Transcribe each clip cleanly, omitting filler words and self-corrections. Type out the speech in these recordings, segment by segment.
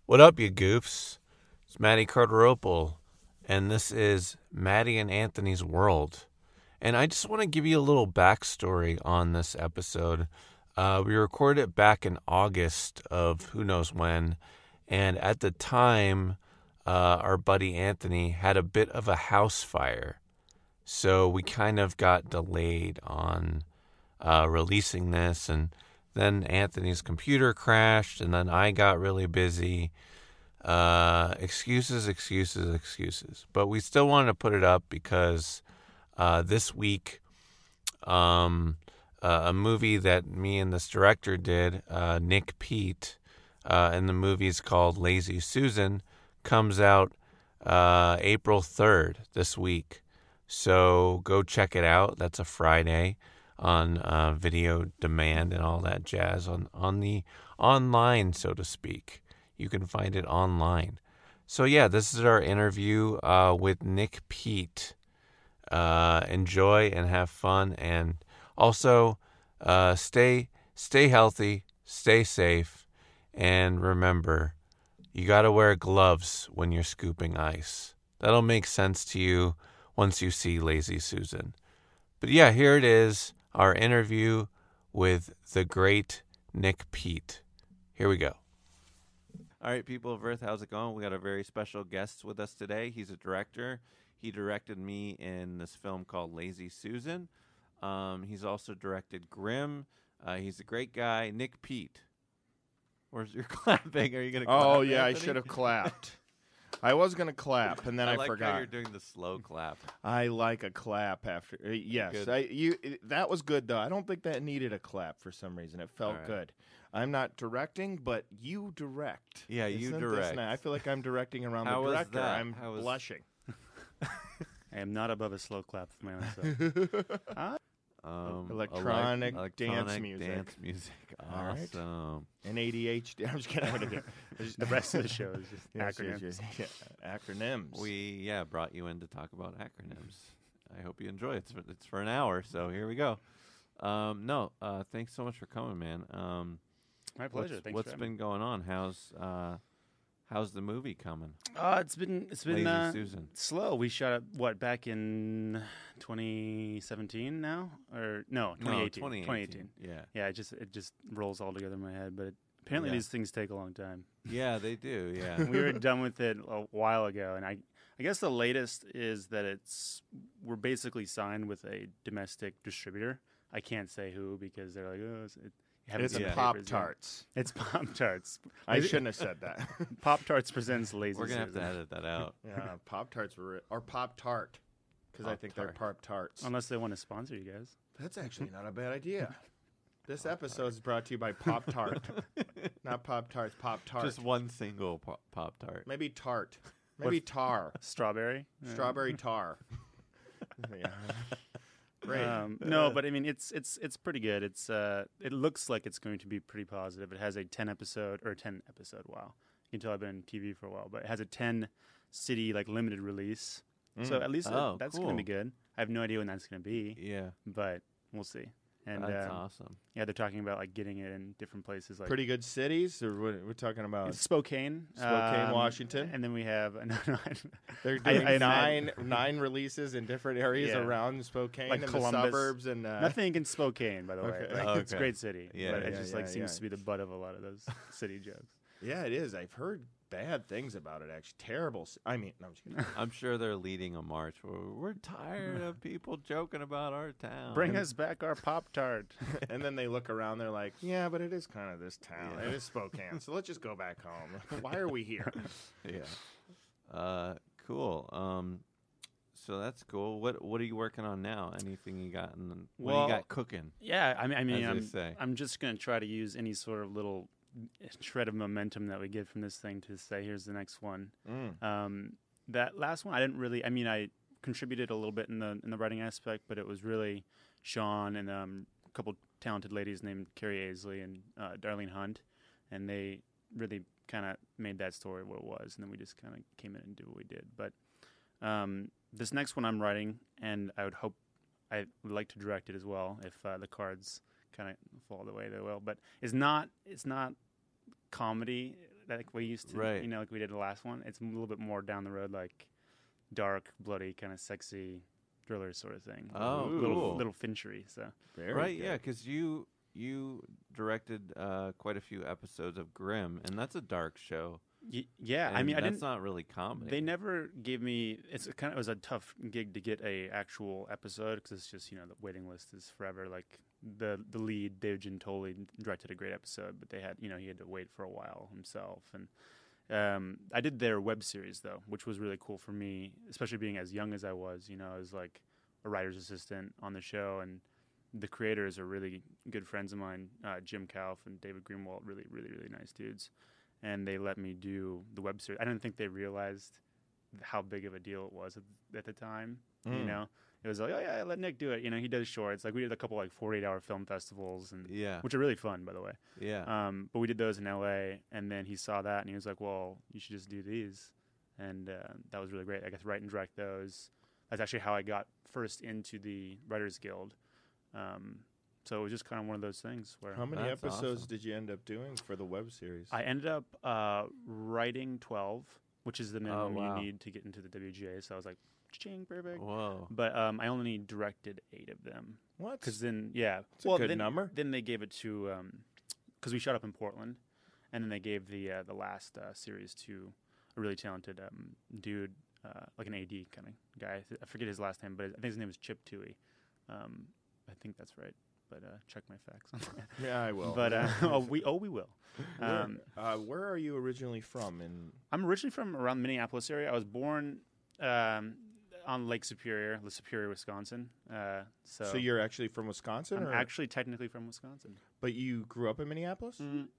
What up, you goofs? It's Matty Carteropel, and this is Matty and Anthony's World. And I just want to give you a little backstory on this episode. We recorded it back in August of who knows when, and at the time, our buddy Anthony had a bit of a house fire. So we kind of got delayed on releasing this, and then Anthony's computer crashed, and then I got really busy. Excuses. But we still wanted to put it up because this week, a movie that me and this director did, Nick Pete, and the movie is called Lazy Susan, comes out April 3rd this week. So go check it out. That's a Friday on video demand and all that jazz on the online, so to speak. You can find it online. So yeah, this is our interview with Nick Pete. Enjoy and have fun, and also stay healthy, stay safe, and remember, you got to wear gloves when you're scooping ice. That'll make sense to you once you see Lazy Susan. But yeah, here it is, our interview with the great Nick Pete. Here we go. All right, people of Earth, how's it going? We got a very special guest with us today. He's a director. He directed me in this film called Lazy Susan. He's also directed Grimm. He's a great guy. Nick Pete. Where's your clapping? Are you going to clap, Oh, yeah, Anthony? I should have clapped. I was going to clap, and then I like forgot. how you're doing the slow clap. I like a clap after. Yes, that was good, though. I don't think that needed a clap for some reason. It felt right. good. I'm not directing, but you direct. Yeah, you Isn't direct. this nice? I feel like I'm directing around How the was director. that? I'm blushing. I am not above a slow clap for my own self. Electronic dance electronic music. Dance music. All right. Awesome. And ADHD. I'm just kidding. I'm gonna do it. The rest of the show is just Yes, acronyms. yes. Yeah, acronyms. We brought you in to talk about acronyms. I hope you enjoy it. It's for an hour, so here we go. Thanks so much for coming, man. My pleasure. Thanks What's for been going on? How's the movie coming? It's been Lazy Susan. slow. We shot it back in 2017 now, or no, 2018. 2018. Yeah. Yeah, it just rolls all together in my head. But apparently these things take a long time. Yeah, they do. Yeah. We were done with it a while ago, and I guess the latest is that we're basically signed with a domestic distributor. I can't say who because they're like, It's Pop-Tarts. It's Pop-Tarts. I shouldn't have said that. Pop-Tarts presents Lazy We're gonna have to Susan. edit that out. Yeah, Pop-Tarts or Pop-Tart, because I think they're Pop-Tarts. Unless they want to sponsor you guys. That's actually not a bad idea. This episode is brought to you by Pop-Tart. Not Pop-Tarts, Pop-Tart. Just one single Pop-Tart. Maybe tart. Maybe tar. Strawberry? Strawberry tar. Yeah. Great. No, but I mean it's pretty good. It looks like it's going to be pretty positive. It has a 10 episode. Wow, you can tell I've been in TV for a while, but it has a 10 city limited release. So at least that's cool. going to be good. I have no idea when that's going to be. Yeah. But we'll see. And That's awesome. Yeah, they're talking about getting it in different places. Pretty good cities, or what we're talking about? It's Spokane, Washington, and then we have they're doing nine releases in different areas around Spokane, like and Columbus. the suburbs, and nothing against Spokane, by the way. Okay. It's a great city, Yeah, but yeah, it just seems to be the butt of a lot of those city jokes. Yeah, it is. I've heard bad things about it. Actually, terrible. I mean, no, I'm just kidding. I'm sure they're leading a march. We're tired of people joking about our town. Bring us back our Pop-Tart. And then they look around. They're like, "Yeah, but it is kind of this town. It is Spokane. So let's just go back home. Why are we here?" Yeah. Cool. So that's cool. What are you working on now? Anything you got? What do you got cooking? Yeah, I mean, I'm just gonna try to use any sort of little shred of momentum that we get from this thing to say, here's the next one. That last one, I didn't really. I mean, I contributed a little bit in the writing aspect, but it was really Sean and a couple talented ladies named Carrie Aisley and Darlene Hunt, and they really kind of made that story what it was, and then we just kind of came in and did what we did. But this next one I'm writing, and I would like to direct it as well if the cards kind of fall the way they will. But it's not comedy like we used to, Right. like we did the last one. It's a little bit more down the road, like dark, bloody, kind of sexy thriller sort of thing. Oh, little cool. Finchery. So Very Right, good. yeah, because you directed quite a few episodes of Grimm, and that's a dark show. yeah, I and mean, I that's didn't. not really comedy. They never gave me. It was a tough gig to get a actual episode because it's just the waiting list is forever. Like the lead Dave Gintoli directed a great episode, but they had he had to wait for a while himself. And I did their web series though, which was really cool for me, especially being as young as I was. I was like a writer's assistant on the show, and the creators are really good friends of mine, Jim Kauf and David Greenwald, really, really, really nice dudes. And they let me do the web series. I don't think they realized how big of a deal it was at the time. It was like, oh yeah, let Nick do it. He does shorts. Like we did a couple like 48-hour film festivals, and which are really fun, by the way. Yeah. But we did those in LA, and then he saw that, and he was like, well, you should just do these, and that was really great. I got to write and direct those. That's actually how I got first into the Writers Guild. So it was just kind of one of those things where. How many That's episodes awesome. did you end up doing for the web series? I ended up writing 12, which is the minimum wow. you need to get into the WGA. So I was like, ching, perfect. Whoa. But I only directed 8 of them. What? Because then, yeah. It's a good number. Then they gave it to, because we shot up in Portland, and then they gave the last series to a really talented dude, like an AD kind of guy. I forget his last name, but I think his name is Chip Toohey. I think that's right. But check my facts on that. Yeah, I will. But we will. Where are you originally from? I'm originally from around the Minneapolis area. I was born on Lake Superior, Wisconsin. So you're actually from Wisconsin? I'm or? actually technically from Wisconsin. But you grew up in Minneapolis?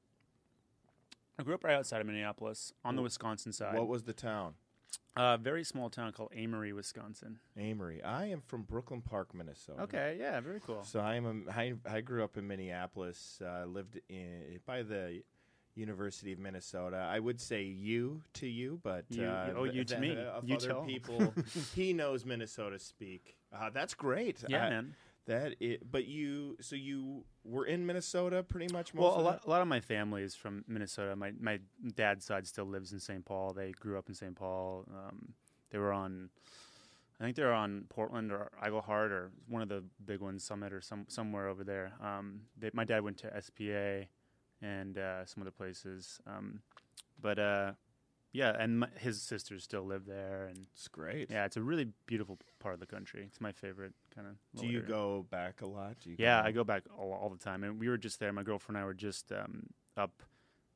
I grew up right outside of Minneapolis on the Wisconsin side. What was the town? A very small town called Amory, Wisconsin. Amory. I am from Brooklyn Park, Minnesota. Okay, yeah, very cool. So I grew up in Minneapolis, lived by the University of Minnesota. I would say you to you, but you to me. Of You other tell. people, he knows Minnesota speak. That's great. Yeah, man. But you were in Minnesota pretty much most Well, of a lot of my family is from Minnesota. My dad's side still lives in St. Paul. They grew up in St. Paul. They were on, I think they were on Portland or Eaglehart or one of the big ones, Summit or somewhere over there. My dad went to SPA and some other places. Yeah, and his sisters still live there, and It's great. yeah, it's a really beautiful part of the country. It's my favorite kind of. Do you go back a lot? Yeah, I go back all the time, and we were just there. My girlfriend and I were just up.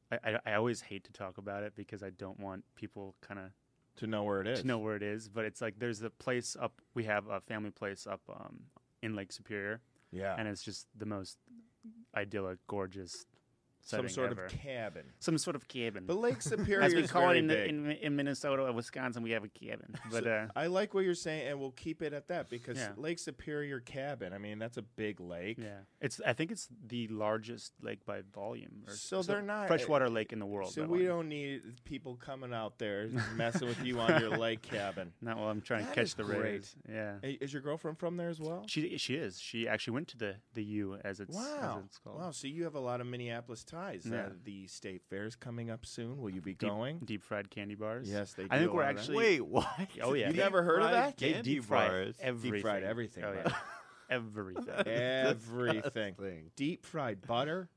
I always hate to talk about it because I don't want people kind of to know where it is. to know where it is. But it's like there's a place up. We have a family place up in Lake Superior, Yeah. and it's just the most idyllic, gorgeous. Some sort ever. of cabin. Some sort of cabin. But Lake Superior As we is call very it big. in Minnesota or Wisconsin, we have a cabin. But I like what you're saying, and we'll keep it at that because Yeah. Lake Superior cabin. I mean, that's a big lake. yeah, I think it's the largest lake by volume. So they're not freshwater lake in the world. So by we volume. don't need people coming out there messing with you on your lake cabin. Not while I'm trying That to is catch the great. rays. Yeah, Is your girlfriend from there as well? she is. She actually went to the U as it's Wow. as it's called. Wow. So you have a lot of Minneapolis ties. Yeah. The state fair's coming up soon. Will you be going? Deep fried candy bars. Yes, they do. I think a we're lot of that. actually- Wait, what? Oh, yeah. You Deep never heard of that? They Candy deep fry bars. everything. Deep fried everything. Oh bud. yeah, everything. Everything. Disgusting. Deep fried butter.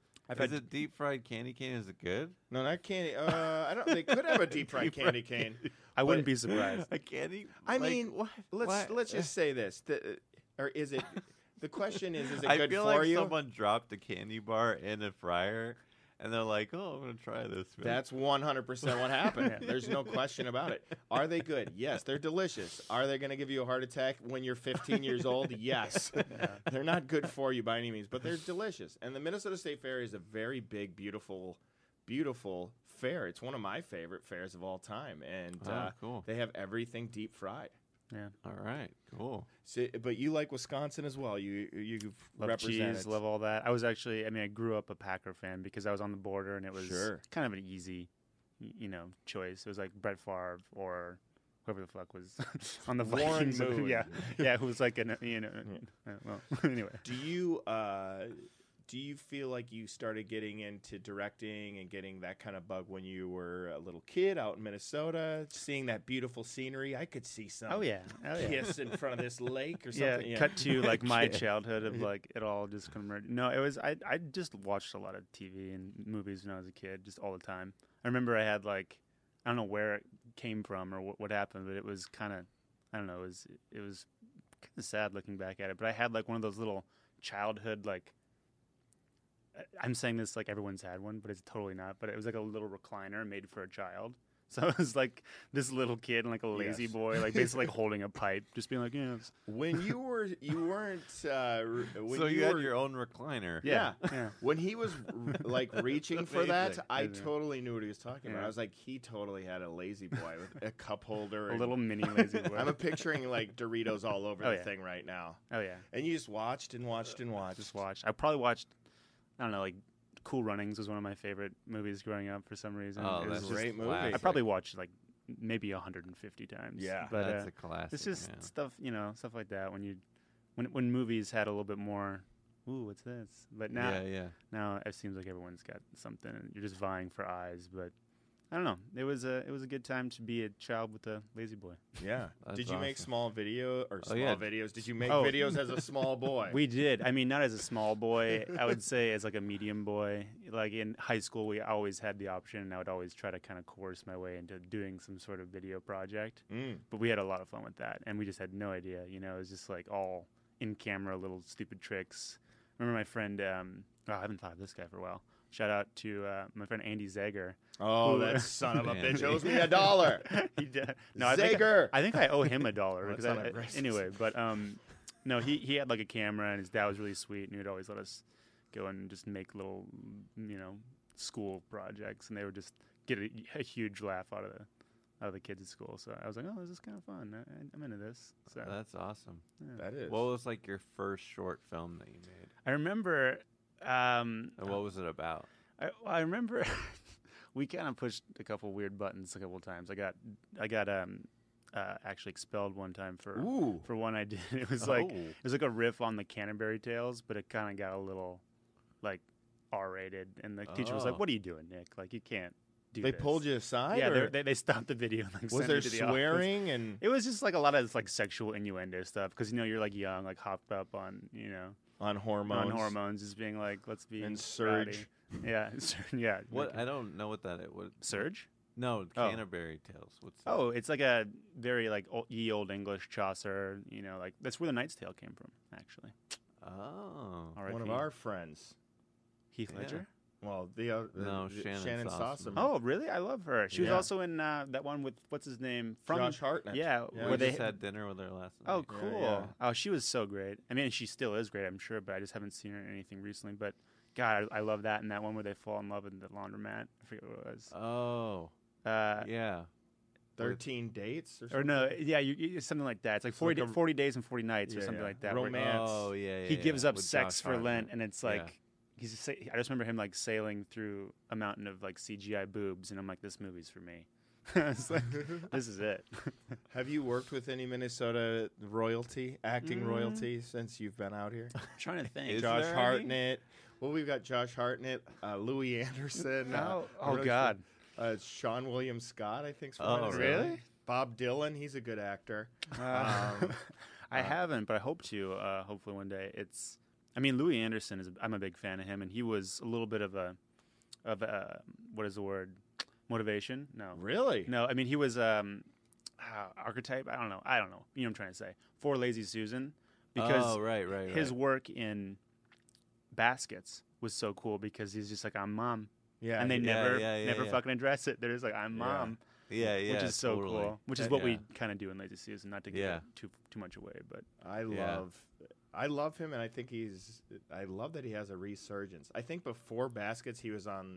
Is it deep fried candy cane? Is it good? No, not candy. I don't. They could have a deep fried candy cane. I wouldn't be surprised. A candy? I like, mean, what? let's just say this. Or is it? The question is it I good feel for like you? someone dropped a candy bar in a fryer, and they're like, "Oh, I'm gonna try this." Man. That's 100% what happened. Yeah. There's no question about it. Are they good? Yes, they're delicious. Are they going to give you a heart attack when you're 15 years old? Yes. They're not good for you by any means, but they're delicious. And the Minnesota State Fair is a very big, beautiful, beautiful fair. It's one of my favorite fairs of all time. And cool. they have everything deep fried. Yeah, All right, cool. So, but you like Wisconsin as well. You've love represented. cheese, love all that. I grew up a Packer fan because I was on the border, and it was Sure. kind of an easy, choice. It was like Brett Favre or whoever the fuck was on the Warren Vikings. Moon. yeah, who was like well, anyway. Do do you feel like you started getting into directing and getting that kind of bug when you were a little kid out in Minnesota, seeing that beautiful scenery? I could see some kiss in front of this lake or something. Yeah, cut to like my childhood of like it all just converted. No, it was I just watched a lot of TV and movies when I was a kid, just all the time. I remember I had like, I don't know where it came from or what happened, but it was kind of, I don't know, it was kind of sad looking back at it. But I had like one of those little childhood, like, I'm saying this like everyone's had one, but it's totally not. But it was like a little recliner made for a child. So it was like this little kid and like a lazy boy, like basically like holding a pipe, just being like, yeah. When you weren't. When so you had your own recliner. Yeah. When he was like reaching for that, Amazing. I totally knew what he was talking about. I was like, he totally had a lazy boy with a cup holder, A little mini lazy boy. I'm picturing like Doritos all over the thing right now. Oh yeah. And you just watched and watched and watched. Just watched. I probably watched, I don't know, like Cool Runnings was one of my favorite movies growing up for some reason. Oh, It was that's a great movie. classic. I probably watched like maybe 150 times. Yeah. but That's a classic. it's just man. stuff, stuff like that. When movies had a little bit more, ooh, what's this? But now, now it seems like everyone's got something. And you're just vying for eyes. But I don't know. It was a good time to be a child with a lazy boy. Yeah. That's Did you make awesome. small video or small yeah. videos? Did you make Oh. videos as a small boy? We did. I mean, not as a small boy. I would say as like a medium boy. Like in high school, we always had the option, and I would always try to kind of coerce my way into doing some sort of video project. But we had a lot of fun with that, and we just had no idea. It was just like all in camera, little stupid tricks. I remember my friend. I haven't thought of this guy for a while. Shout out to my friend Andy Zager. Oh, Who- that son of a Man. bitch owes me $1. He did. No, Zager! I think I owe him $1 Well, because that's not racist. anyway. But no, he had like a camera, and his dad was really sweet, and he would always let us go and just make little, school projects, and they would just get a huge laugh out of the kids at school. So I was like, oh, this is kind of fun. I'm into this. So That's awesome. That is. What was like your first short film that you made? I remember. And what was it about? I remember we kind of pushed a couple weird buttons a couple of times. I got actually expelled one time for one I did. It was like a riff on the Canterbury Tales, but it kind of got a little like R-rated, and the teacher was like, Oh. "What are you doing, Nick? Like you can't do They this." pulled you aside? Yeah, or they stopped the video. And, like, was sent there me to the office. swearing? And It was just like a lot of like sexual innuendo stuff because you're like young, like hopped up on on hormones? on hormones, just being like, let's be And rowdy. Surge. Yeah, yeah. What? I don't know what that is. What? Surge? No, Oh. Canterbury Tales. What's that? Oh, it's like a very like ye old English Chaucer. Like that's where the Knight's Tale came from, actually. Oh. R.I.P. One of our friends. Heath Yeah. Ledger. Well, No, Shannon Sossamon. Oh, really? I love her. She was Yeah. also in that one with what's his name from Josh Hartnett. Yeah, Yeah. We where they just had dinner with her last night. Oh, Yeah, cool. yeah. Oh, she was so great. I mean, she still is great, I'm sure, but I just haven't seen her in anything recently. But God, I love that, and that one where they fall in love in the laundromat. I forget what it was. Oh. Uh, Yeah. 13 dates or or something? no, yeah, it's something like that. It's like It's like 40 days and 40 nights or Yeah, something yeah. like that. where Romance. Oh, yeah. he gives up with sex Josh for Hartnett. Lent, and it's like Yeah. I just remember him like sailing through a mountain of like CGI boobs, and I'm like, this movie's for me. It's like, this is it. Have you worked with any Minnesota royalty, acting Mm. royalty, since you've been out here? I'm trying to think. Is Josh there any? Hartnett. Well, we've got Josh Hartnett, Louis Anderson. Oh God. Sean William Scott, I think. Oh, really? Bob Dylan, he's a good actor. I haven't, but I hope to. Hopefully one day. I mean, Louis Anderson I'm a big fan of him, and he was a little bit of a what is the word? Motivation? No. Really? No, I mean he was archetype. I don't know. You know what I'm trying to say. For Lazy Susan, because Oh, right. his work in Baskets was so cool because he's just like, I'm mom, Yeah. and they yeah, never yeah. fucking address it. They're just like, I'm Yeah. mom. Yeah, yeah. Which is so totally. cool. Which is That- what we yeah. kind of do in Lazy Susan, not to give Yeah. it too much away, but Yeah. I love him, and I think I love that he has a resurgence. I think before Baskets, he was on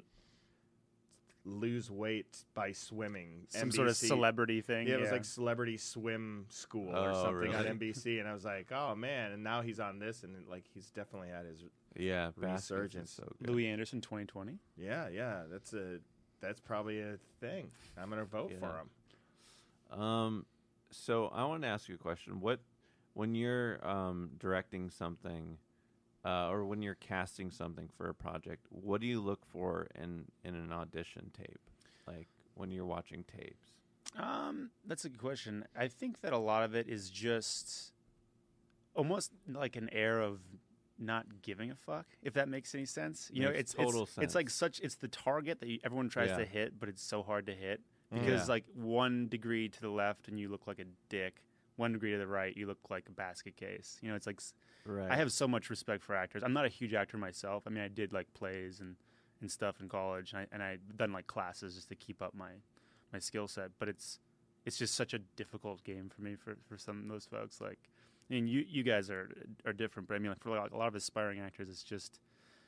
Lose Weight by Swimming. some sort of NBC. celebrity thing. Yeah, it was like Celebrity Swim School or Oh, something on really? NBC, and I was like, oh man! And now he's on this, and like he's definitely had his Yeah, Baskets is Resurgence. So good. Louis Anderson 2020. yeah. That's probably a thing. I'm gonna vote for him. So I want to ask you a question. When you're directing something, or when you're casting something for a project, what do you look for in an audition tape? Like when you're watching tapes? That's a good question. I think that a lot of it is just almost like an air of not giving a fuck, if that makes any sense. You know, Makes total sense. It's like it's the target that everyone tries to hit, but it's so hard to hit because like 1 degree to the left and you look like a dick. 1 degree to the right, you look like a basket case. You know, it's like Right. I have so much respect for actors. I'm not a huge actor myself. I mean, I did like plays and stuff in college, and I've done like classes just to keep up my skill set. But it's just such a difficult game for me for some of those folks. Like, I mean, you guys are different, but I mean, like for like a lot of aspiring actors, it's just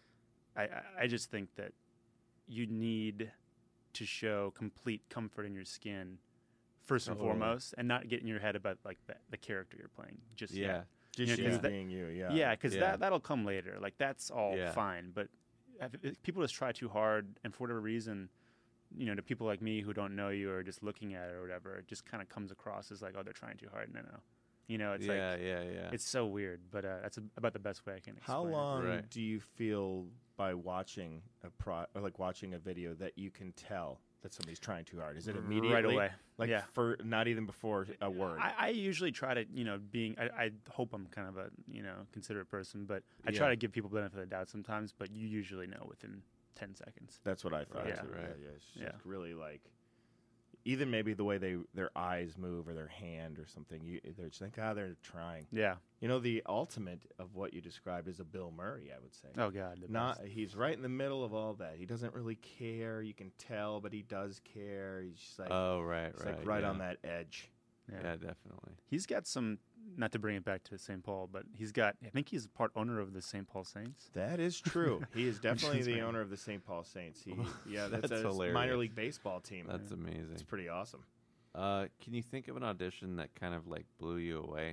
I just think that you need to show complete comfort in your skin first and foremost, and not get in your head about like the character you're playing. Just yet. Just you know, being you. Yeah. Yeah, because that'll come later. Like that's all Yeah. fine, but if people just try too hard, and for whatever reason, you know, to people like me who don't know you or just looking at it or whatever, it just kind of comes across as like, oh, they're trying too hard. No. You know, it's yeah. it's so weird, but that's about the best way I can explain How long Right. do you feel by watching or like watching a video that you can tell that somebody's trying too hard? Is it immediately? Right away. Like Yeah. for not even before a word. I usually try to, you know, I hope I'm kind of a, you know, considerate person, but I try Yeah. to give people benefit of the doubt sometimes, but you usually know within 10 seconds. That's what I thought. Yeah. Too. Right. It's just Yeah. really like, either maybe the way their eyes move or their hand or something. They're just like, they're trying. Yeah. You know, the ultimate of what you described is a Bill Murray, I would say. Oh God. the best. He's right in the middle of all that. He doesn't really care. You can tell, but he does care. He's just like, Oh, right, he's right. like right yeah. on that edge. Yeah, definitely. He's got some, not to bring it back to St. Paul, but I think he's part owner of the St. Paul Saints. That is true. He is definitely is the amazing. owner of the St. Paul Saints. That's That's a hilarious. minor league baseball team. That's amazing. It's pretty awesome. Can you think of an audition that kind of like blew you away?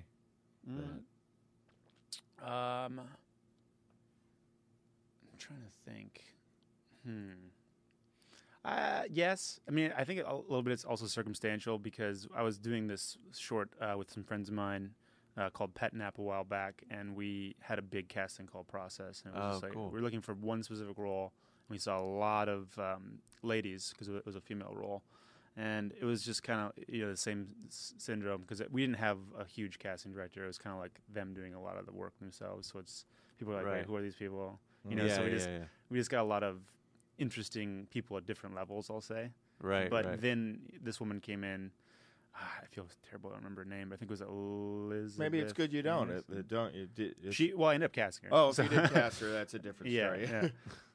I'm trying to think. Yes. I mean, I think a little bit it's also circumstantial because I was doing this short with some friends of mine called Pet Nap a while back, and we had a big casting call process. And it was just like, cool. we were looking for one specific role. We saw a lot of ladies because it was a female role. And it was just kind of, you know, the same syndrome because we didn't have a huge casting director. It was kind of like them doing a lot of the work themselves. So it's people are like, Right. wait, who are these people? You know, yeah, so yeah. we just got a lot of interesting people at different levels, I'll say. Right, But right. then this woman came in. I feel terrible. I don't remember her name. But I think it was Elizabeth. Maybe it's good you don't. Anderson. Don't you? Well, I ended up casting her. Oh, if you did cast her, that's a different story. Yeah.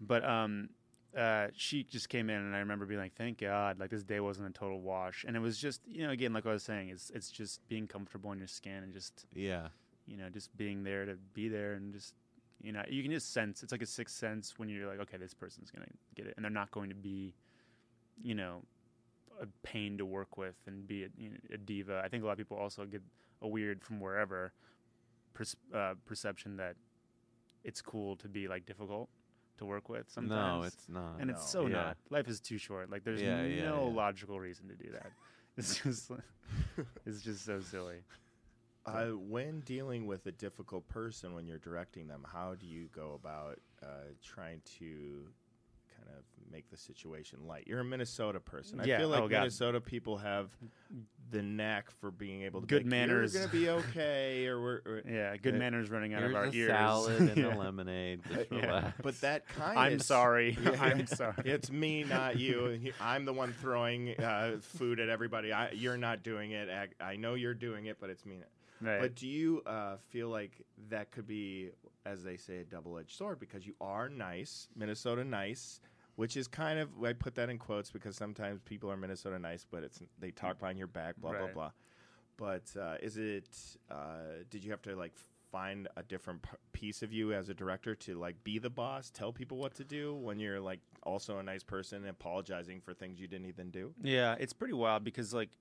But she just came in, and I remember being like, "Thank God!" Like this day wasn't a total wash, and it was just, you know, again, like I was saying, it's just being comfortable in your skin and just, Yeah. you know, just being there to be there and just, you know, you can just sense. It's like a sixth sense when you're like, okay, this person's gonna get it, and they're not going to be, you know, a pain to work with and be a diva. I think a lot of people also get a weird from wherever perception that it's cool to be like difficult to work with sometimes. No, it's not. And it's so Yeah. not. Life is too short. Like there's Yeah, yeah, no yeah. logical reason to do that. It's just it's just so silly. When dealing with a difficult person when you're directing them, how do you go about trying to kind of make the situation light? You're a Minnesota person. Yeah. I feel like Oh, God. Minnesota people have the knack for being able to Good be like, manners. You're going to be okay, or Yeah, good manners running out Here's of our a ears. salad and Yeah. a lemonade. Just Yeah. relax. but that kind I'm sorry. Yeah. I'm sorry. It's me, not you. I'm the one throwing food at everybody. You're not doing it. I know you're doing it, but it's me. Right. But do you feel like that could be, as they say, a double-edged sword? Because you are nice, Minnesota nice, which is kind of, I put that in quotes because sometimes people are Minnesota nice, but they talk behind your back, blah, Right. blah, blah. But did you have to like find a different piece of you as a director to like be the boss, tell people what to do when you're like also a nice person and apologizing for things you didn't even do? Yeah, it's pretty wild because like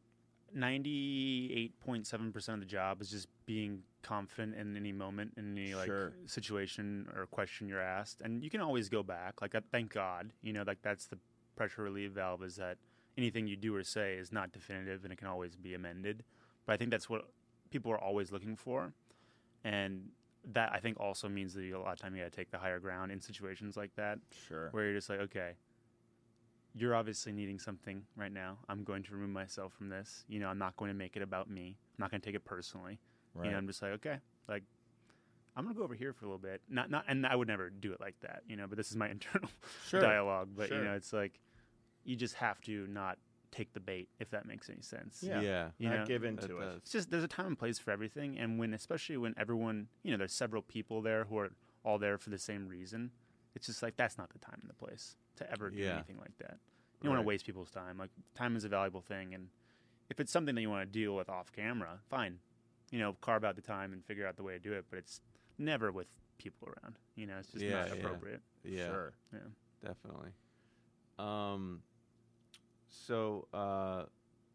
98.7% of the job is just being confident in any moment, in any like Sure. situation or question you're asked, and you can always go back. Like, thank God, you know, like that's the pressure relief valve, is that anything you do or say is not definitive and it can always be amended. But I think that's what people are always looking for, and that I think also means that a lot of time you got to take the higher ground in situations like that, Sure. where you're just like, okay, you're obviously needing something right now. I'm going to remove myself from this. You know, I'm not going to make it about me. I'm not going to take it personally. Right. You know, I'm just like, okay, like I'm going to go over here for a little bit. And I would never do it like that, you know, but this is my internal Sure. dialogue. But, Sure. you know, it's like you just have to not take the bait, if that makes any sense. Yeah. You Not know, give into that it. does. It's just there's a time and place for everything. And especially when everyone, you know, there's several people there who are all there for the same reason, it's just like that's not the time and the place to ever do Yeah. anything like that. You don't want Right. to waste people's time. Like, time is a valuable thing. And if it's something that you want to deal with off camera, fine. You know, carve out the time and figure out the way to do it. But it's never with people around. You know, it's just Yeah, not yeah. appropriate. Yeah, Sure. Yeah. definitely. So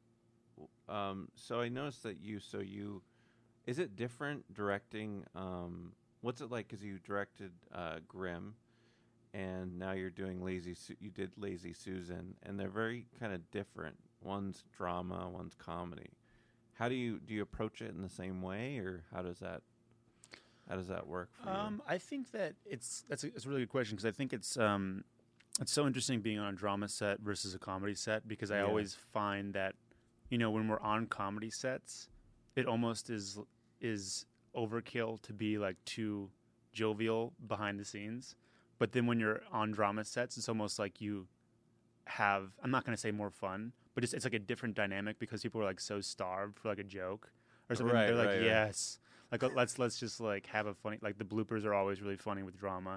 I noticed that you is it different directing? What's it like? Because you directed Grimm, and now you're doing you did Lazy Susan, and they're very kind of different. One's drama, one's comedy. How do you approach it in the same way, or how does that work for you? I think that it's a really good question because I think it's so interesting being on a drama set versus a comedy set because I Yeah. always find that, you know, when we're on comedy sets, it almost is overkill to be like too jovial behind the scenes. But then when you're on drama sets, it's almost like you have, I'm not going to say more fun, but it's like a different dynamic because people are like so starved for like a joke or something. Right, They're like, right, right. yes. Like let's just like have a funny, like the bloopers are always really funny with drama.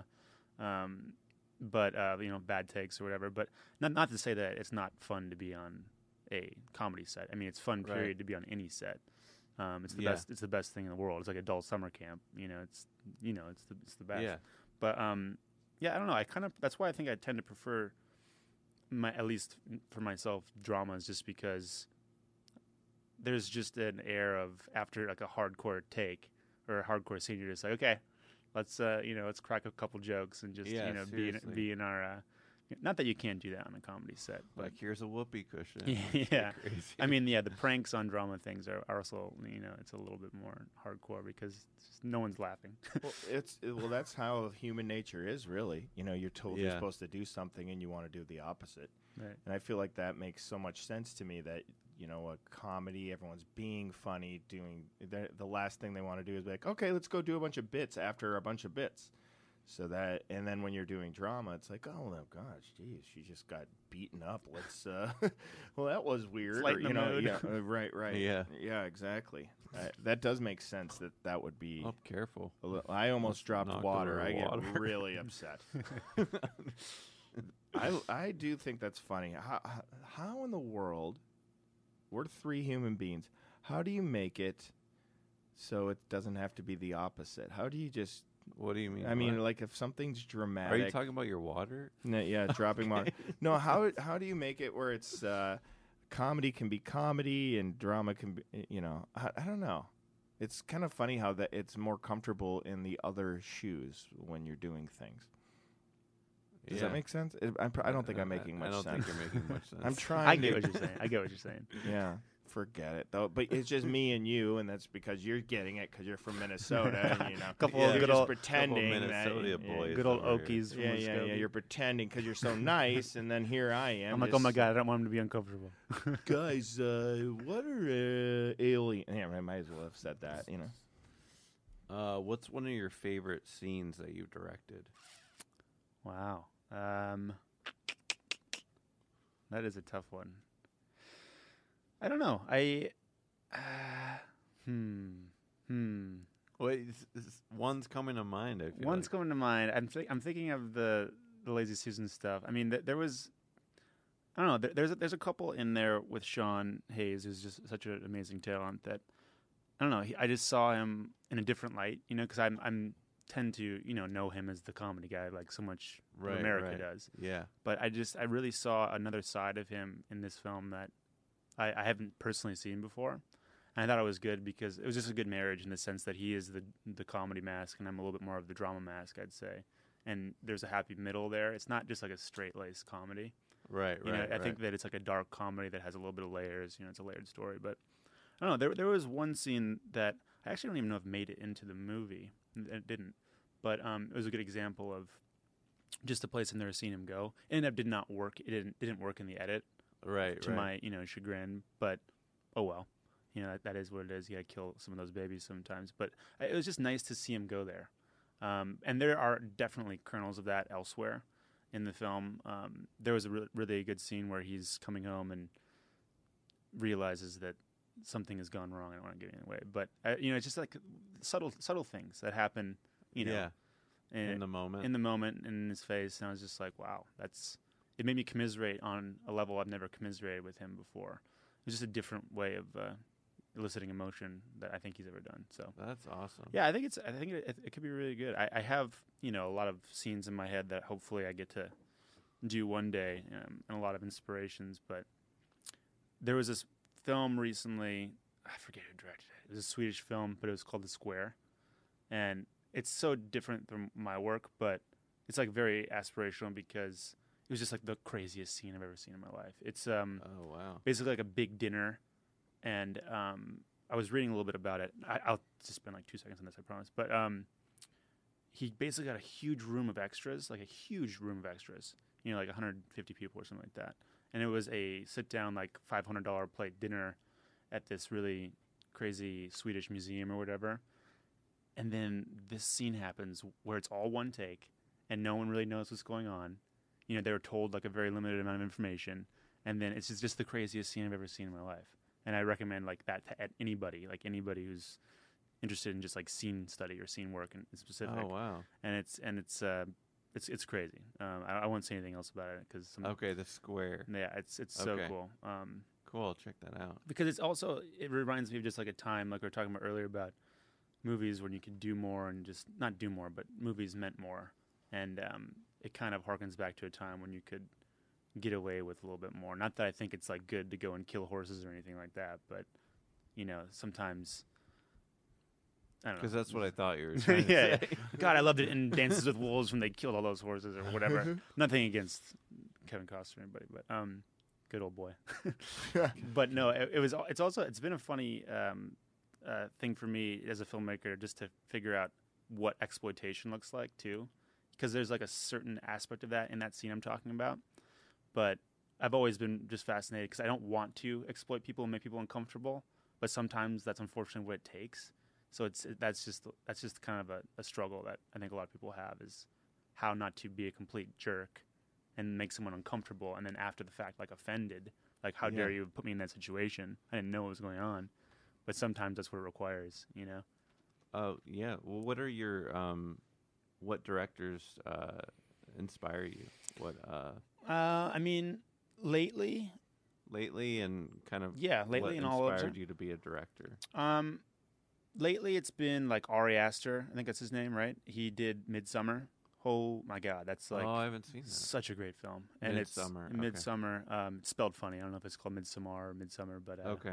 But you know, bad takes or whatever. But not to say that it's not fun to be on a comedy set. I mean, it's fun, period, Right. to be on any set. It's the Yeah. best. It's the best thing in the world. It's like adult summer camp. You know, it's the best. Yeah, But yeah, I don't know. That's why I think I tend to prefer at least for myself, dramas, just because there's just an air of after like a hardcore take or a hardcore scene, you're just like, okay, let's crack a couple jokes and just Yeah, be seriously. in our. Not that you can't do that on a comedy set, but like here's a whoopee cushion. yeah. Crazy. I mean, yeah, the pranks on drama things are also, you know, it's a little bit more hardcore because no one's laughing. Well, that's how human nature is, really. You know, you're told you're Yeah. supposed to do something, and you want to do the opposite. Right. And I feel like that makes so much sense to me that, you know, a comedy, everyone's being funny, doing the last thing they want to do is be like, okay, let's go do a bunch of bits after a bunch of bits. So that, and then when you're doing drama, it's like, oh gosh, geez, she just got beaten up. Let's, well, that was weird. Lighten the mood. Yeah, right. Yeah. Exactly. That does make sense that would be. Oh, careful. I almost dropped knocked water. over I water. get really upset. I do think that's funny. How in the world, we're three human beings. How do you make it so it doesn't have to be the opposite? How do you just? What do you mean? I mean, what? like if something's dramatic. Are you talking about your water? No, yeah, dropping water. No, how do you make it where it's comedy can be comedy and drama can be, you know, I don't know. It's kind of funny how that it's more comfortable in the other shoes when you're doing things. Does that make sense? I don't think I'm making much I don't sense. think you're making much sense. I'm trying. I get what you're saying. Yeah, forget it though. But it's just me and you, and that's because you're getting it because you're from Minnesota, and you know, Couple you're of good just old pretending Minnesota that, boys. Good old over here. Okies from Yeah, Muskogee. You're pretending because you're so nice, and then here I am. I'm like, just- oh my god, I don't want him to be uncomfortable. guys, what are alien? Yeah, I might as well have said that. You know, What's one of your favorite scenes that you've directed? Wow. That is a tough one. I don't know. Well, one's coming to mind. I feel One's like. coming to mind. I'm thinking of the Lazy Susan stuff. I mean, there was, I don't know. There's a couple in there with Sean Hayes, who's just such an amazing talent that I don't know. I just saw him in a different light, you know, because I'm tend to know him as the comedy guy, like so much of Right, America right. does. Yeah. But I really saw another side of him in this film that I haven't personally seen before. And I thought it was good because it was just a good marriage in the sense that he is the comedy mask and I'm a little bit more of the drama mask, I'd say. And there's a happy middle there. It's not just like a straight-laced comedy. Right. You know, Right. I think that it's like a dark comedy that has a little bit of layers. You know, it's a layered story. But I don't know. There was one scene that I actually don't even know if made it into the movie. It didn't, but it was a good example of just the place I've never seen him go. It ended up did not work. It didn't work in the edit. Right. To my chagrin, but oh well, that is what it is. You got to kill some of those babies sometimes, but it was just nice to see him go there. And there are definitely kernels of that elsewhere in the film. There was a really good scene where he's coming home and realizes that something has gone wrong. I don't want to give anything away, but it's just like subtle things that happen. In the moment, and in his face, and I was just like, wow, it made me commiserate on a level I've never commiserated with him before. It was just a different way of eliciting emotion that I think he's ever done. So that's awesome. Yeah, I think it could be really good. I have a lot of scenes in my head that hopefully I get to do one day, and a lot of inspirations. But there was this film recently. I forget who directed it. It was a Swedish film, but it was called The Square, and it's so different from my work, but it's like very aspirational because it was just like the craziest scene I've ever seen in my life. It's oh wow, basically like a big dinner, and I was reading a little bit about it. I'll just spend like 2 seconds on this, I promise. But he basically got a huge room of extras, like 150 people or something like that. And it was a sit-down, like $500 plate dinner at this really crazy Swedish museum or whatever. And then this scene happens where it's all one take, and no one really knows what's going on. They were told like a very limited amount of information, and then it's just the craziest scene I've ever seen in my life. And I recommend like that to anybody who's interested in just like scene study or scene work in specific. Oh wow! And it's crazy. I won't say anything else about it because The Square. Yeah, it's so cool. Cool. I'll check that out because it reminds me of just like a time like we were talking about earlier about movies when you could do more and just not do more, but movies meant more, and it kind of harkens back to a time when you could get away with a little bit more. Not that I think it's like good to go and kill horses or anything like that, but sometimes I don't know. Because that's what I thought you were trying to yeah, say. God, I loved it in Dances with Wolves when they killed all those horses or whatever. Nothing against Kevin Costner or anybody, but good old boy. But no, it's been a funny thing for me as a filmmaker just to figure out what exploitation looks like too, because there's like a certain aspect of that in that scene I'm talking about. But I've always been just fascinated because I don't want to exploit people and make people uncomfortable, but sometimes that's unfortunately what it takes. So that's just kind of a struggle that I think a lot of people have, is how not to be a complete jerk and make someone uncomfortable, and then after the fact, like offended, like how dare you put me in that situation? I didn't know what was going on. But sometimes that's what it requires, Oh yeah. Well, what are your what directors inspire you? What I mean, lately, and kind of lately what and all inspired you to be a director? Lately it's been like Ari Aster. I think that's his name, right? He did Midsummer. Oh my God, that's like I haven't seen that. Such a great film. And Midsummer. It's Midsummer. It's spelled funny. I don't know if it's called Midsommar or Midsummer, but okay.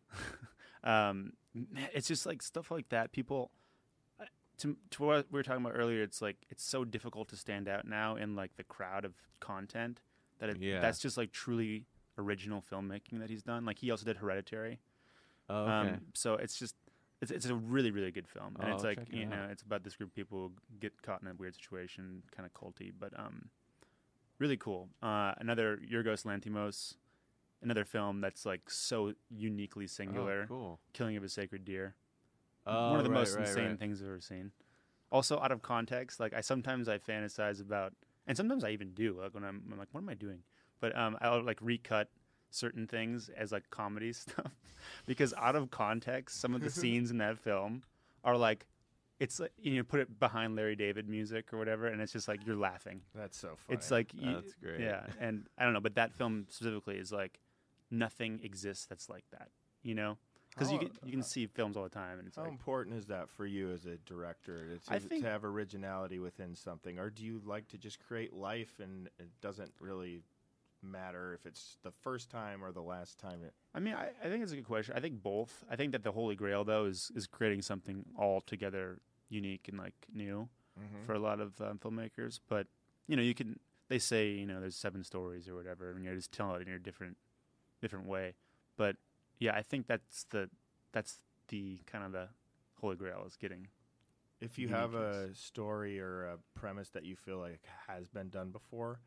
It's just like stuff like that. People, to what we were talking about earlier, it's like it's so difficult to stand out now in like the crowd of content that that's just like truly original filmmaking that he's done. Like he also did Hereditary. Oh, okay. So it's just it's a really really good film, and it's like out. it's about this group of people who get caught in a weird situation, kind of culty, but really cool. Another Yorgos Lanthimos. Another film that's like so uniquely singular. Oh, cool. Killing of a Sacred Deer. Oh, One of the most insane things I've ever seen. Also, out of context, like sometimes I fantasize about, and sometimes I even do. Like when I'm like, what am I doing? But I'll like recut certain things as like comedy stuff because out of context, some of the scenes in that film are like, it's like put it behind Larry David music or whatever, and it's just like you're laughing. That's so funny. It's like that's great. Yeah, and I don't know, but that film specifically is like nothing exists that's like that, because you can see films all the time, and it's how like, important is that for you as a director to have originality within something, or do you like to just create life and it doesn't really matter if it's the first time or the last time? I mean, I think it's a good question. I think both. I think that the holy grail though is creating something altogether unique and like new for a lot of filmmakers. But they say there's 7 stories or whatever, and you're just telling it in a different way. But yeah, I think that's the that's the kind of the holy grail is getting. If you have a story or a premise that you feel like has been done before,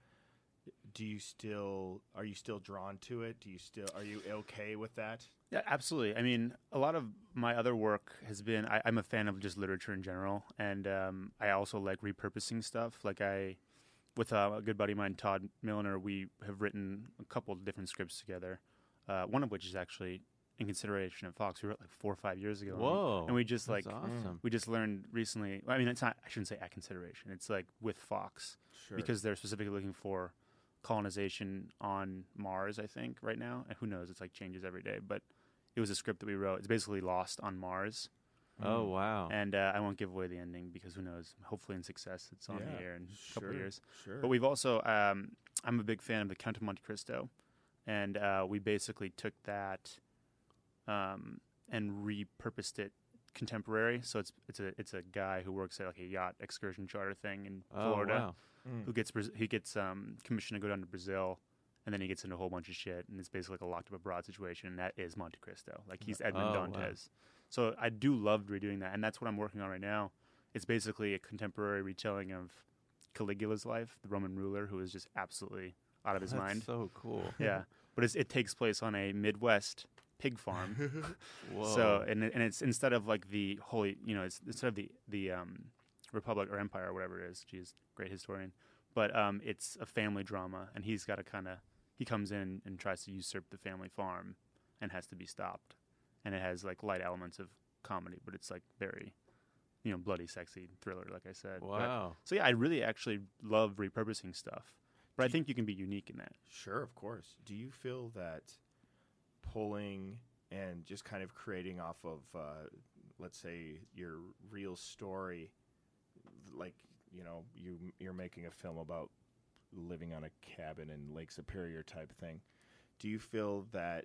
are you still drawn to it? Are you okay with that? Yeah, absolutely. I mean, a lot of my other work has been, I'm a fan of just literature in general, and I also like repurposing stuff. Like with a good buddy of mine, Todd Milliner, we have written a couple of different scripts together, one of which is actually In Consideration of Fox. We wrote like 4 or 5 years ago. Whoa. And we just that's awesome. we just learned recently, I mean, it's not, I shouldn't say At Consideration, it's like with Fox, Sure. because they're specifically looking for colonization on Mars, I think, right now. And who knows, it's like changes every day, but it was a script that we wrote. It's basically Lost on Mars. Oh, wow. And I won't give away the ending because who knows, hopefully in success it's on the air in a couple of years. Sure. But we've also, I'm a big fan of The Count of Monte Cristo, and we basically took that and repurposed it contemporary. So it's a guy who works at like a yacht excursion charter thing in Florida, wow. who gets commissioned to go down to Brazil, and then he gets into a whole bunch of shit, and it's basically like a locked up abroad situation. And that is Monte Cristo, like he's Edmond Dantes. Wow. So I do love redoing that, and that's what I'm working on right now. It's basically a contemporary retelling of Caligula's life, the Roman ruler who is just absolutely out of his That's mind. so cool. Yeah, but it takes place on a Midwest pig farm. Whoa. So and it's instead of like the holy, it's instead of the Republic or Empire or whatever it is. She's great historian, but it's a family drama, and he's got to he comes in and tries to usurp the family farm, and has to be stopped. And it has like light elements of comedy, but it's like very, bloody, sexy thriller, like I said. Wow. So yeah, I really actually love repurposing stuff, but I think you can be unique in that. Sure, of course. Do you feel that pulling and just kind of creating off of, let's say, your real story, like, you're making a film about living on a cabin in Lake Superior type thing. Do you feel that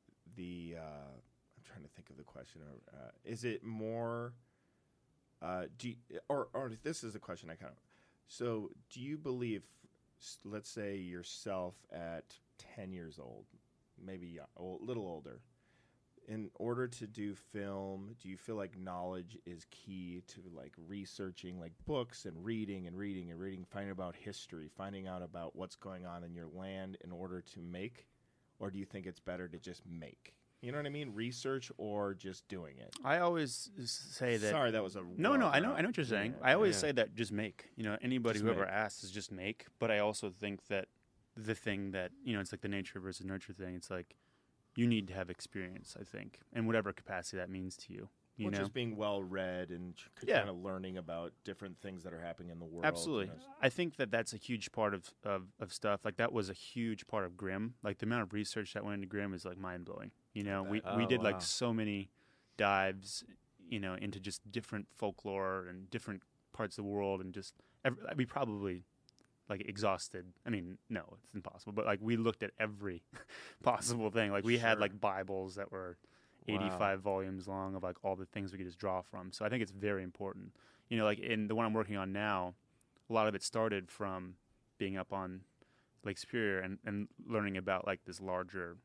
I'm trying to think of the question. Is it more, or this is a question I kind of, so do you believe, let's say yourself at 10 years old, maybe a little older, in order to do film, do you feel like knowledge is key to like researching like books and reading, finding about history, finding out about what's going on in your land in order to make, or do you think it's better to just make? You know what I mean? Research or just doing it. I always say that. Sorry, that was a no. I know what you're saying. Yeah, I always say that just make. Anybody Just who ever make. asks is just make. But I also think that the thing that it's like the nature versus nurture thing. It's like you need to have experience. I think, in whatever capacity that means to you. You know, just being well read and kind of learning about different things that are happening in the world. Absolutely. I think that that's a huge part of stuff. Like that was a huge part of Grimm. Like the amount of research that went into Grimm is like mind blowing. We did like so many dives, into just different folklore and different parts of the world, and just we probably like exhausted. I mean, no, it's impossible. But like we looked at every possible thing. Like we had like Bibles that were 85 volumes long of like all the things we could just draw from. So I think it's very important. Like in the one I'm working on now, a lot of it started from being up on Lake Superior and learning about like this larger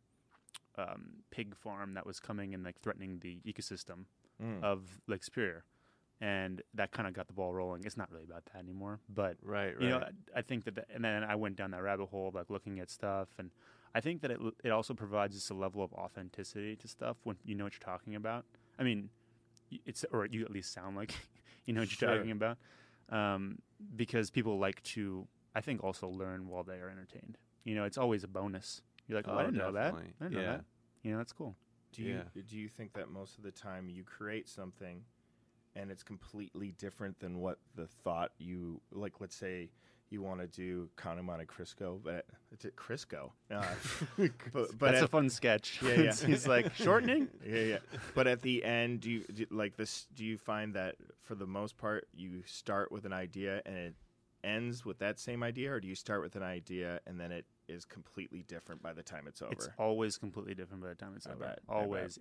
pig farm that was coming and like threatening the ecosystem of Lake Superior. And that kind of got the ball rolling. It's not really about that anymore, but Right. I think that, and then I went down that rabbit hole of like looking at stuff, and I think that it also provides us a level of authenticity to stuff when you know what you're talking about. I mean, or you at least sound like you know what you're talking about, because people like to, I think, also learn while they are entertained. It's always a bonus. You're like, I didn't know that. I didn't know that. That's cool. Do you think that most of the time you create something and it's completely different than what the thought you, like, let's say you want to do Count of Monte Cristo, but it's at Crisco. But that's a fun sketch. Yeah. He's like, shortening? Yeah. But at the end, do you find that for the most part you start with an idea and it ends with that same idea, or do you start with an idea and then it is completely different by the time it's over? It's always completely different by the time it's over. Bet. Always.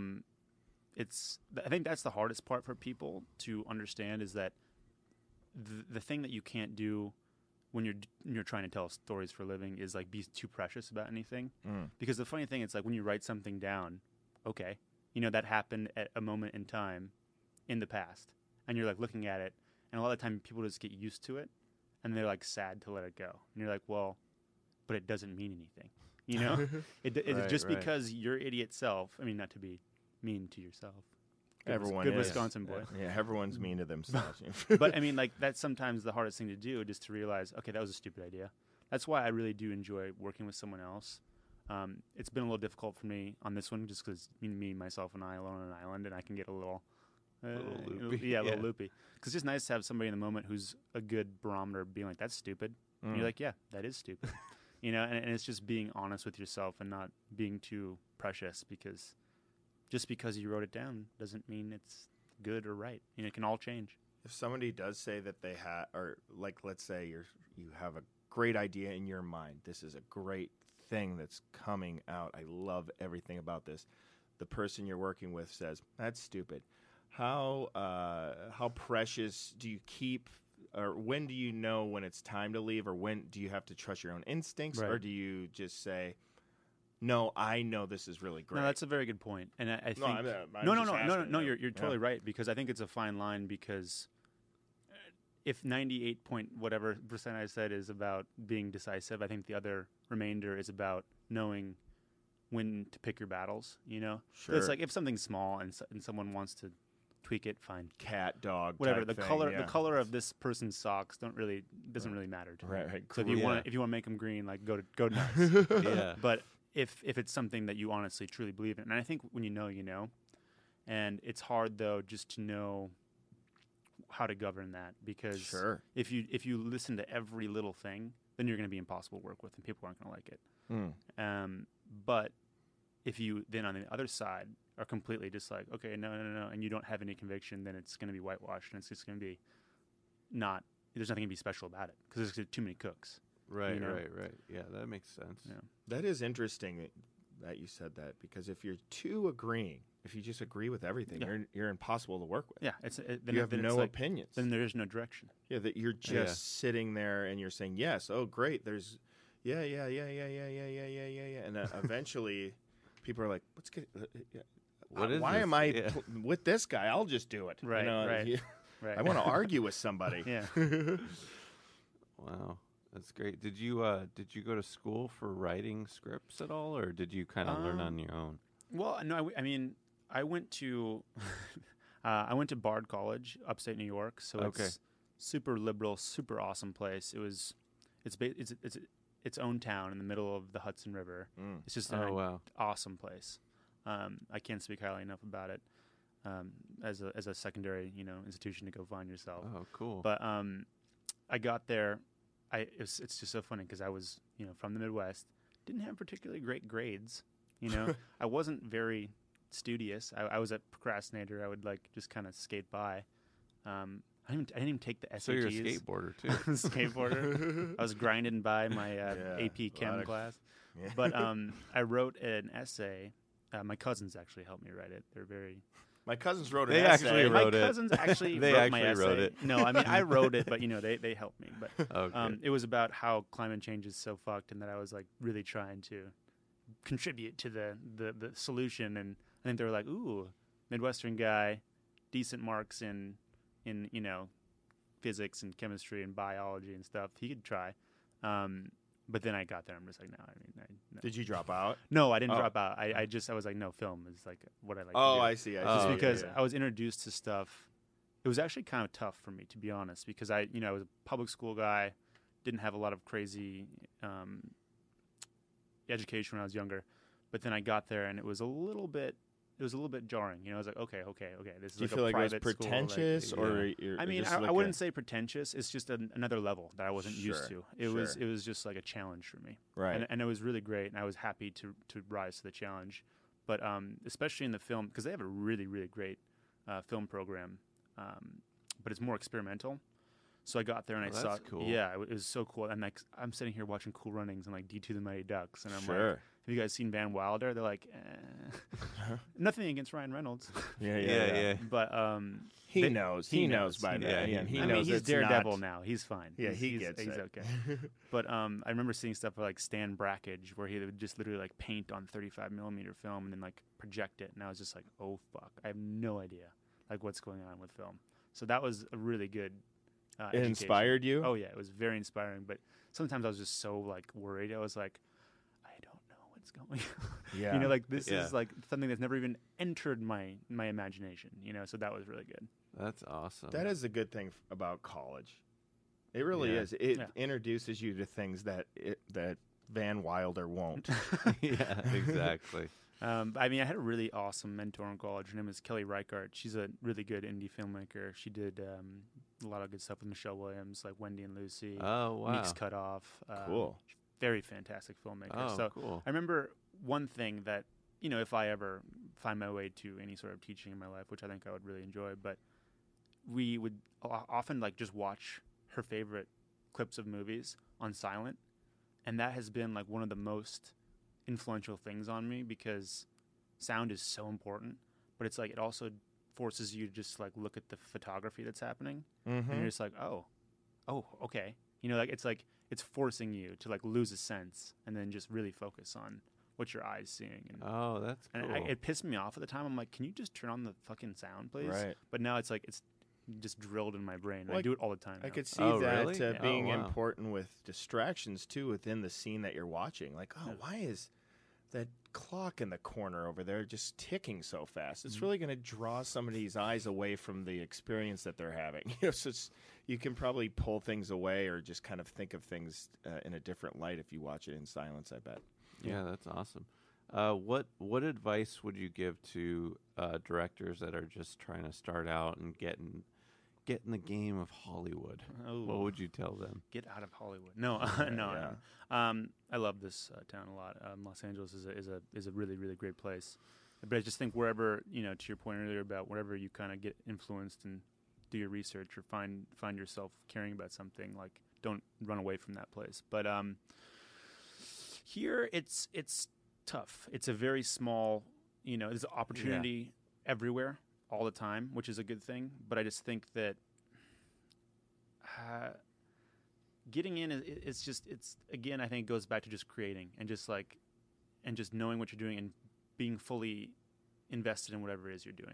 I think that's the hardest part for people to understand, is that the thing that you can't do when you're trying to tell stories for a living is like be too precious about anything. Because the funny thing is, like when you write something down, okay, that happened at a moment in time in the past, and you're like looking at it, and a lot of the time people just get used to it, and they're like sad to let it go, and you're like, well, but it doesn't mean anything, Right, just right. because your idiot self. I mean, not to be mean to yourself. Everyone good is. Wisconsin boy. Yeah, everyone's mean to themselves. But I mean, like, that's sometimes the hardest thing to do, just to realize, okay, that was a stupid idea. That's why I really do enjoy working with someone else. It's been a little difficult for me on this one, just because me, myself, and I alone on an island, and I can get a little loopy. Yeah, a little Yeah. loopy. Because it's just nice to have somebody in the moment who's a good barometer, being like, "That's stupid," and you're like, "Yeah, that is stupid," and it's just being honest with yourself and not being too precious, because just because you wrote it down doesn't mean it's good or right. It can all change. If somebody does say that they have, or like, let's say you have a great idea in your mind, this is a great thing that's coming out, I love everything about this. The person you're working with says, that's stupid. How precious do you keep, or when do you know when it's time to leave, or when do you have to trust your own instincts, Right. or do you just say, no, I know this is really great? No, that's a very good point, and I think No, I'm no, just asking, you're totally right, because I think it's a fine line, because if 98 point whatever percent I said is about being decisive, I think the other remainder is about knowing when to pick your battles. Sure. It's like if something's small and someone wants to tweak it, fine. Cat, dog, Whatever type the thing, color, yeah. the color of this person's socks doesn't really matter to me. Right. So if you Yeah. want to make them green, like go nuts. Yeah. But if it's something that you honestly truly believe in, and I think when you know, and it's hard though just to know how to govern that, because Sure. if you listen to every little thing, then you're going to be impossible to work with, and people aren't going to like it. But if you then on the other side are completely just like, okay, no, and you don't have any conviction, then it's going to be whitewashed, and it's just going to be not. There's nothing to be special about it, because there's too many cooks. Right, You know? right. Yeah, that makes sense. Yeah. That is interesting that you said that, because if you're too agreeing, if you just agree with everything, Yeah. you're impossible to work with. Yeah, then You have then it's no like, opinions. Then there is no direction. Yeah, that you're just Yeah. sitting there and you're saying yes. Oh, great. There's, yeah, and eventually, people are like, "What's good? What is why this? am I Yeah. with this guy? I'll just do it." Right, right. Right. I want to argue with somebody. Yeah. Wow, that's great. Did you go to school for writing scripts at all, or did you kind of learn on your own? Well, no, I mean, I went to Bard College, upstate New York. So Okay. it's super liberal, super awesome place. It's its own town in the middle of the Hudson River. It's just an Oh wow. awesome place. I can't speak highly enough about it. As a secondary, institution to go find yourself. Oh cool. But I got there. It's just so funny, because I was from the Midwest, didn't have particularly great grades. I wasn't very studious. I was a procrastinator. I would just kind of skate by. I didn't even take the SATs. So you're a skateboarder too. Skateboarder. I was grinding by my AP a Chem lot of- class. Yeah. But I wrote an essay. My cousins actually helped me write it. They're very. My cousins wrote an They essay. actually My wrote it. cousins actually They wrote my actually essay. wrote it. No, I mean I wrote it, but they helped me. But Okay. it was about how climate change is so fucked, and that I was really trying to contribute to the solution. And I think they were like, "Ooh, Midwestern guy, decent marks in physics and chemistry and biology and stuff. He could try." But then I got there. I'm just like, no. I mean, no. Did you drop out? No, I didn't Oh. drop out. I was like, no, film is what I like. Oh, to do. I see. Oh, Just yeah, because yeah. I was introduced to stuff. It was actually kind of tough for me, to be honest, because I was a public school guy, didn't have a lot of crazy education when I was younger, but then I got there and it was a little bit jarring. I was like, okay, this is Do you like feel a like it was private school, pretentious, or I mean, just I like wouldn't say pretentious. It's just another level that I wasn't used Sure, to. It was sure. just like a challenge for me, right. and it was really great, and I was happy to rise to the challenge. But especially in the film, because they have a really, really great film program, but it's more experimental. So I got there and I Oh, saw, that's cool. yeah, it was so cool. And I'm sitting here watching Cool Runnings and D2 the Mighty Ducks, and I'm like, Sure. have you guys seen Van Wilder? They're like, Nothing against Ryan Reynolds, Yeah. but He knows. He knows by He- that. yeah, Yeah, he I knows mean, he's it's Daredevil not- now. He's fine. Yeah, he's, gets he's it. okay. But I remember seeing stuff like Stan Brakhage, where he would just literally like paint on 35 millimeter film and then like project it, and I was just like, oh fuck, I have no idea like what's going on with film. So that was a really good. It education. inspired you? Oh yeah, it was very inspiring. But sometimes I was just so like worried. I was like, I don't know what's going on. Yeah. You know, like this Yeah. is like something that's never even entered my imagination. You know, so that was really good. That's awesome. That is a good thing about college. It really Yeah. is. It Yeah. introduces you to things that Van Wilder won't. Yeah, exactly. I mean, I had a really awesome mentor in college. Her name is Kelly Reichardt. She's a really good indie filmmaker. She did a lot of good stuff with Michelle Williams, like Wendy and Lucy, Oh, wow. Meek's Cut Off. Cool. Very fantastic filmmaker. Oh, so cool. I remember one thing that, you know, if I ever find my way to any sort of teaching in my life, which I think I would really enjoy, but we would often like just watch her favorite clips of movies on silent. And that has been like one of the most influential things on me because sound is so important, but it's like it also forces you to just like look at the photography that's happening. And you're just like, oh, okay. You know, like it's forcing you to like lose a sense and then just really focus on what your eye's seeing. And, Oh, that's cool. and it pissed me off at the time. I'm like, can you just turn on the fucking sound, please? Right. But now it's like it's just drilled in my brain. Well, I do it all the time. I now. could see Oh, that really? Yeah. being Oh, wow. important with distractions too within the scene that you're watching. Like, oh, why is that clock in the corner over there just ticking so fast? It's really going to draw somebody's eyes away from the experience that they're having. You know, so you can probably pull things away or just kind of think of things in a different light if you watch it in silence, I bet. Yeah, that's awesome. What advice would you give to directors that are just trying to start out and get in the game of Hollywood? Oh. What would you tell them? Get out of Hollywood. No, no. I love this town a lot. Los Angeles is a really, really great place. But I just think wherever, you know, to your point earlier about wherever you kind of get influenced and do your research or find yourself caring about something, like don't run away from that place. But here it's tough. It's a very small, you know, there's opportunity everywhere all the time, which is a good thing. But I just think that getting in it's again, I think it goes back to just creating and just knowing what you're doing and being fully invested in whatever it is you're doing.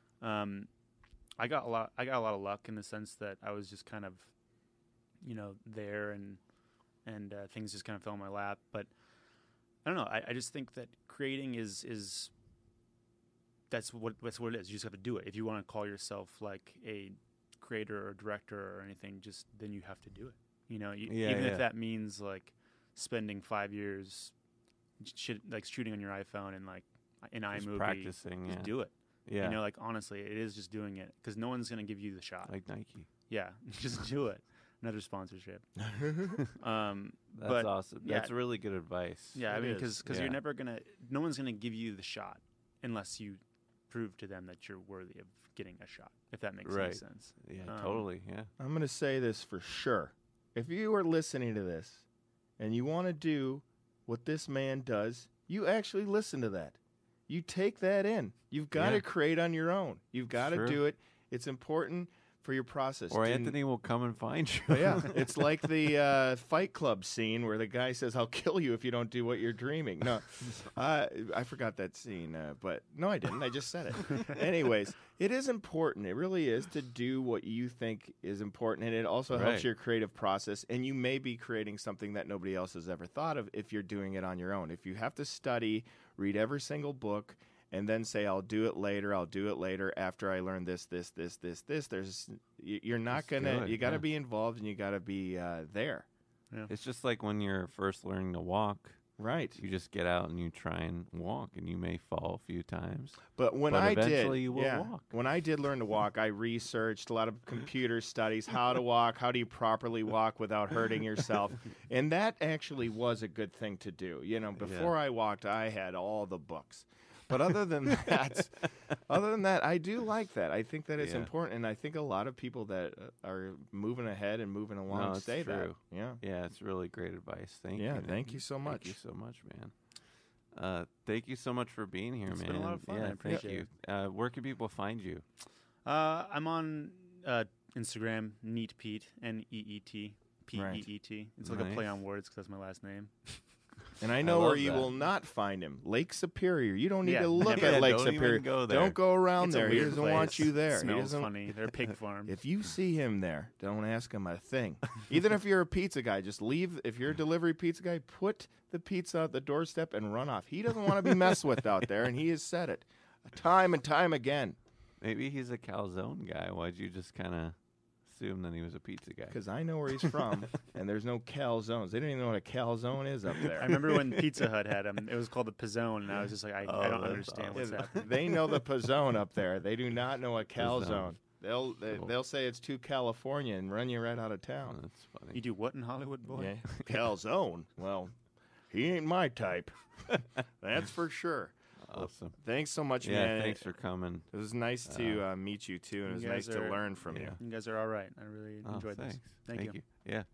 I got a lot of luck in the sense that I was just kind of, you know, there and things just kind of fell in my lap. But I don't know. I just think that creating is that's what it is. You just have to do it. If you want to call yourself like a creator or director or anything, then you have to do it. You know, even if that means like spending 5 years like shooting on your iPhone and like in Just iMovie, practicing, just yeah. do it. Yeah, You know, like honestly, it is just doing it because no one's gonna give you the shot. like Nike. Yeah, just do it. Another sponsorship. That's But, awesome. yeah. That's really good advice. Yeah, I It mean, is. because Yeah. you're never gonna. No one's gonna give you the shot unless you prove to them that you're worthy of getting a shot. If that makes any Right. sense. Yeah, Um, totally. Yeah. I'm going to say this for sure. If you are listening to this and you want to do what this man does, you actually listen to that. You take that in. You've got Yeah. to create on your own. You've got to Sure. do it. It's important for your process. Or Do- Anthony will come and find you. Oh, yeah, it's like the Fight Club scene where the guy says, "I'll kill you if you don't do what you're dreaming." No, I forgot that scene, but no, I didn't. I just said it. Anyways, it is important. It really is to do what you think is important, and it also helps Right. your creative process. And you may be creating something that nobody else has ever thought of if you're doing it on your own. If you have to study, read every single book, and then say, I'll do it later after I learn this. You're not Just going do to, it, you got to yeah. be involved and you got to be there. It's just like when you're first learning to walk. Right. You just get out and you try and walk, and you may fall a few times. But when But I did, eventually you will walk. when I did learn to walk, I researched a lot of computer studies, how to walk, how do you properly walk without hurting yourself. And that actually was a good thing to do. You know, before I walked, I had all the books. But other than that, I do like that. I think that it's Yeah. important, and I think a lot of people that are moving ahead and moving along No, it's say true. that. Yeah. Yeah, it's really great advice. Thank you. Yeah, Nick. thank you so much. Thank you so much, man. Thank you so much for being here, It's man. been a lot of fun. Yeah, I appreciate thank you. Where can people find you? I'm on Instagram, Neat Pete, Neet, Peet. It's like a play Nice. on words because that's my last name. And I know love where you that. will not find him. Lake Superior. You don't need Yeah, to look never. at Lake don't Superior. even go there. Don't go around It's there. a He weird doesn't place. want you there. He Smells doesn't. funny. They're a pig farm. If you see him there, don't ask him a thing. Even if you're a pizza guy, just leave. If you're a delivery pizza guy, put the pizza at the doorstep and run off. He doesn't want to be messed with out there, and he has said it time and time again. Maybe he's a calzone guy. Why'd you just kind of assume that he was a pizza guy? Because I know where he's from, and there's no calzones. They don't even know what a calzone is up there. I remember when Pizza Hut had them. It was called the Pizzone, and I was just like, I don't that's understand what's Yeah, happening. they know the pizzone up there. They do not know a calzone. Pizzone. They'll say it's too California and run you right out of Oh, town. that's funny. You do what in Hollywood, boy? Yeah. Calzone. Well, he ain't my type. That's for sure. Awesome. Thanks so much, Yeah, man. thanks for coming. It was nice to meet you too, and it was You nice guys to are- learn from yeah. you. You guys are all right. I really Oh, enjoyed thanks. this. Thank you. Yeah.